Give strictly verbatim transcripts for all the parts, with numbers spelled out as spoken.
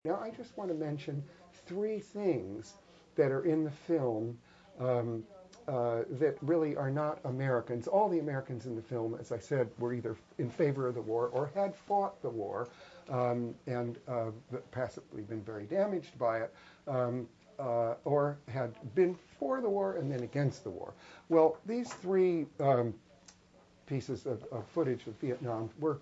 Now, I just want to mention three things that are in the film um, uh, that really are not Americans. All the Americans in the film, as I said, were either in favor of the war or had fought the war um, and uh, passively been very damaged by it, um, uh, or had been for the war and then against the war. Well, these three um, pieces of, of footage of Vietnam were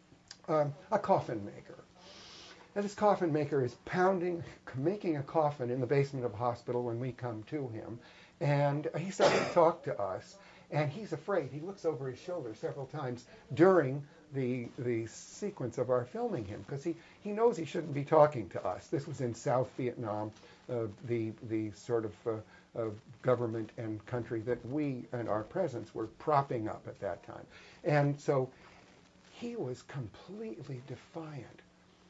um, a coffin maker. And this coffin maker is pounding, making a coffin in the basement of a hospital when we come to him. And he starts to talk to us. And he's afraid. He looks over his shoulder several times during the, the sequence of our filming him because he, he knows he shouldn't be talking to us. This was in South Vietnam, uh, the, the sort of uh, uh, government and country that we and our presence were propping up at that time. And so he was completely defiant.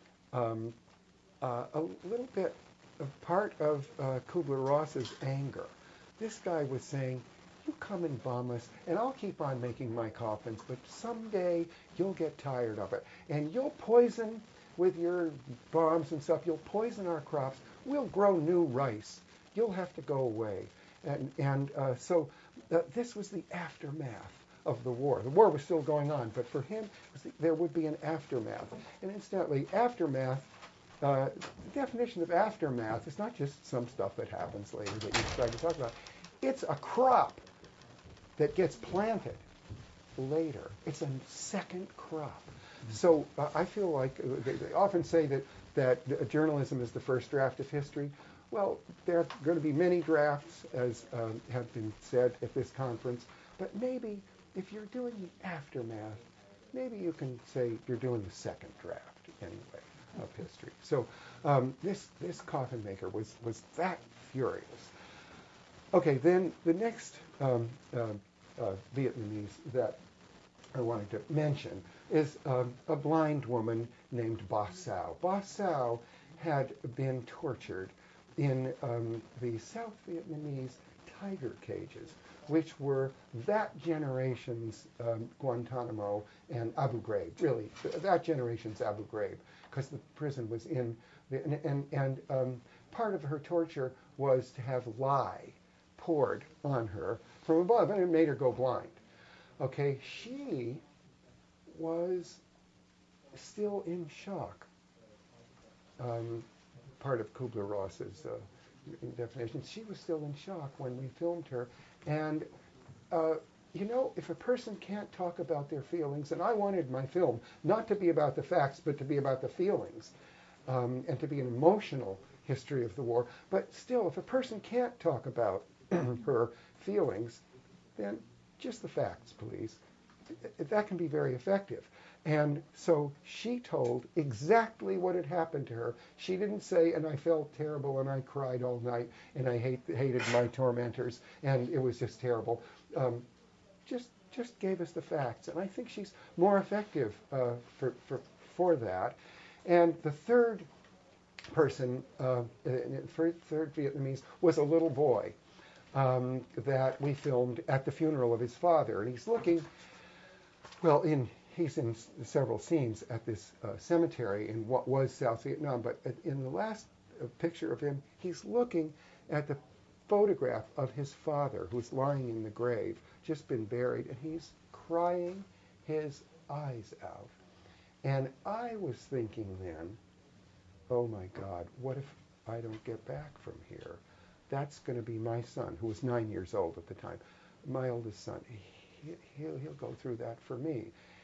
Um, uh, a little bit of part of uh, Kubler-Ross's anger. This guy was saying, you come and bomb us, and I'll keep on making my coffins, but someday you'll get tired of it. And you'll poison with your bombs and stuff, you'll poison our crops. We'll grow new rice. You'll have to go away. And, and uh, so uh, this was the aftermath of the war. The war was still going on, but for him, there would be an aftermath. And incidentally, aftermath, uh, the definition of aftermath is not just some stuff that happens later that you try to talk about. It's a crop that gets planted later. It's a second crop. So uh, I feel like uh, they, they often say that, that journalism is the first draft of history. Well, there are going to be many drafts, as um, have been said at this conference, but maybe if you're doing the aftermath, maybe you can say you're doing the second draft anyway of history. So um, this this coffin maker was was that furious. Okay, then the next um, uh, uh, Vietnamese that I wanted to mention is um, a blind woman named Ba Sao. Ba Sao had been tortured in um, the South Vietnamese tiger cages, which were that generation's um, Guantanamo and Abu Ghraib, really, that generation's Abu Ghraib, because the prison was in, the, and, and, and um, part of her torture was to have lye poured on her from above, and it made her go blind. Okay, she was still in shock. Um, part of Kubler-Ross's uh, definition. She was still in shock when we filmed her. And, uh, you know, if a person can't talk about their feelings, and I wanted my film not to be about the facts, but to be about the feelings, um, and to be an emotional history of the war. But still, if a person can't talk about her feelings, then just the facts, please. That can be very effective. And so she told exactly what had happened to her. She didn't say, and I felt terrible, and I cried all night, and I hate, hated my tormentors, and it was just terrible. Um, just just gave us the facts. And I think she's more effective uh, for, for, for that. And the third person, uh, third, third Vietnamese, was a little boy um, that we filmed at the funeral of his father. And he's looking, well, in he's in s- several scenes at this uh, cemetery in what was South Vietnam, but in the last uh, picture of him, he's looking at the photograph of his father who's lying in the grave, just been buried, and he's crying his eyes out. And I was thinking then, oh my God, what if I don't get back from here? That's going to be my son, who was nine years old at the time, my oldest son. He, he'll, he'll go through that for me.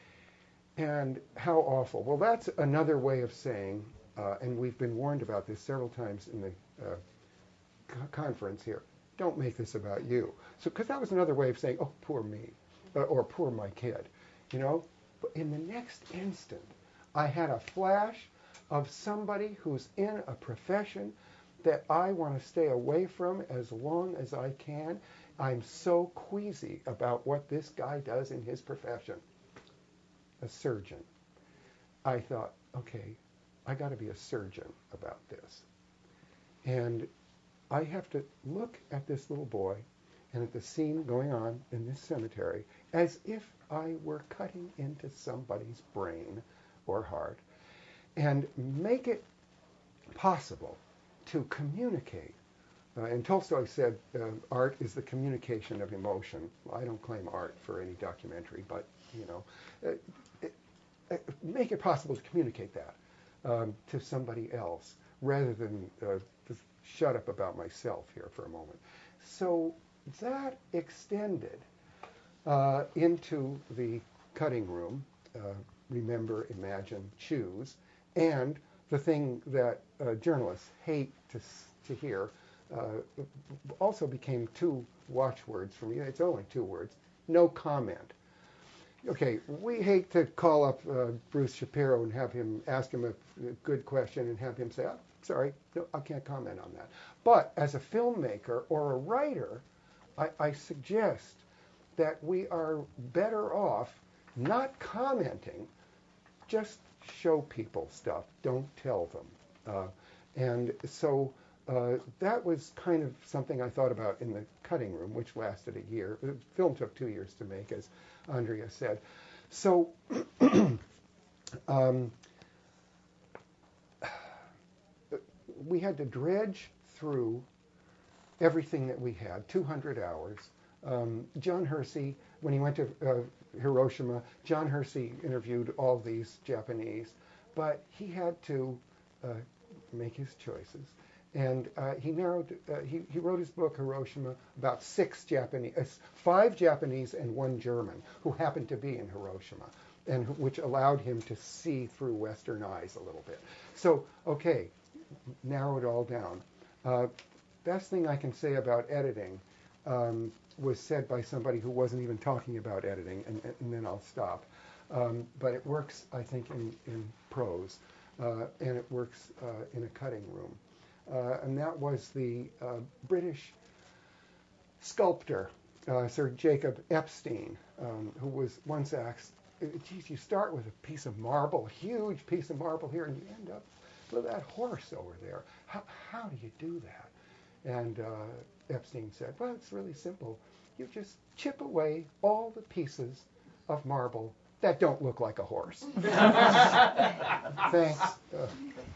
And how awful. Well, that's another way of saying, uh, and we've been warned about this several times in the uh, c- conference here, don't make this about you. So, because that was another way of saying, oh, poor me, uh, or poor my kid, you know? But in the next instant, I had a flash of somebody who's in a profession that I want to stay away from as long as I can. I'm so queasy about what this guy does in his profession, a surgeon. I thought, okay, I got to be a surgeon about this. And I have to look at this little boy and at the scene going on in this cemetery as if I were cutting into somebody's brain or heart and make it possible to communicate. Uh, and Tolstoy said, uh, art is the communication of emotion. Well, I don't claim art for any documentary, but, you know, uh, it, uh, make it possible to communicate that um, to somebody else rather than uh, just shut up about myself here for a moment. So that extended uh, into the cutting room, uh, remember, imagine, choose, and the thing that uh, journalists hate to, to hear uh, also became two watchwords for me. It's only two words. No comment. Okay, we hate to call up uh, Bruce Shapiro and have him ask him a, a good question and have him say, oh, sorry, no, I can't comment on that. But as a filmmaker or a writer, I, I suggest that we are better off not commenting, just show people stuff, don't tell them. Uh, and so uh, that was kind of something I thought about in the cutting room, which lasted a year. The film took two years to make, as Andrea said. So um, we had to dredge through everything that we had, two hundred hours. Um, John Hersey, when he went to uh, Hiroshima, John Hersey interviewed all these Japanese, but he had to uh, make his choices. And uh, he narrowed, uh, he, he wrote his book, Hiroshima, about six Japanese, uh, five Japanese and one German who happened to be in Hiroshima, and who, which allowed him to see through Western eyes a little bit. So, okay, narrow it all down. Uh, best thing I can say about editing um, was said by somebody who wasn't even talking about editing, and, and then I'll stop. Um, but it works, I think, in, in prose, uh, and it works uh, in a cutting room. Uh, and that was the uh, British sculptor, uh, Sir Jacob Epstein, um, who was once asked, geez, you start with a piece of marble, a huge piece of marble here, and you end up with that horse over there. How, how do you do that? And uh, Epstein said, well, it's really simple. You just chip away all the pieces of marble that don't look like a horse. Thanks. Uh,